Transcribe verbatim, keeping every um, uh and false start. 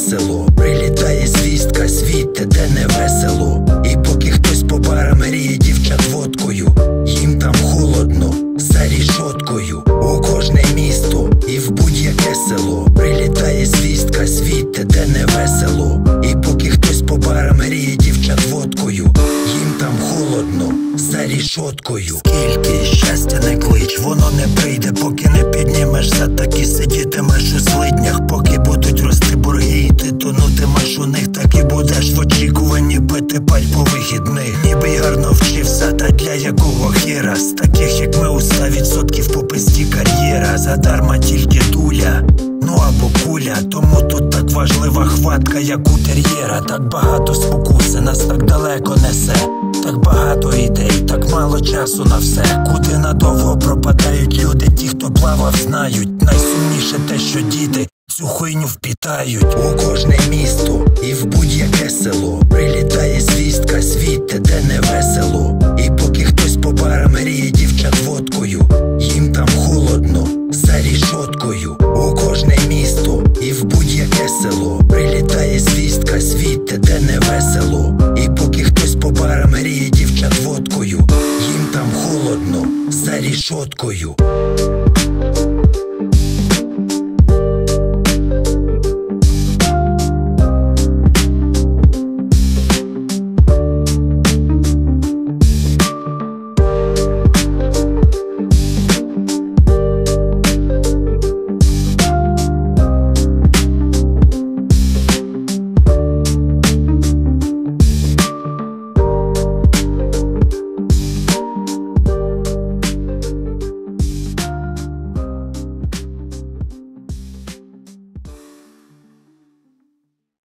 село. Прилітає звістка звідти, де не весело. І поки хтось по барам гріє дівчат водкою, їм там холодно, за рішоткою. У кожне місто і в будь-яке село прилітає звістка звідти, де не весело. І поки хтось по барам гріє дівчат водкою, їм там холодно, за рішоткою. Скільки щастя не клич, воно не прийде, поки не піднімешся, так і сидітимеш у злиднях. Поки будуть рости борги і ти тонутимеш у них, так і будеш в очікуванні пити паль по вихідних. Ніби й гарно вчився, та для якого хіра? З таких як ми у ста відсотків по пизді кар'єра. Задарма тільки дуля, ну або куля. Тому тут так важлива хватка, як у тер'єра. Так багато спокуси нас так далеко несе, так багато ідей, так мало часу на все. Куди надовго пропадають люди, ті, хто плавав, знають. Найсумніше те, що діти цю хуйню впітають. У кожне місто і в будь-яке село прилітає звістка звідти, де не весело. І поки хтось по барам гріє дівчат водкою, їм там холодно, за рішоткою. У кожне місто і в будь-яке село прилітає звістка звідти, де не весело. І поки хтось по барам гріє дівчат водкою, їм там холодно, за рішоткою.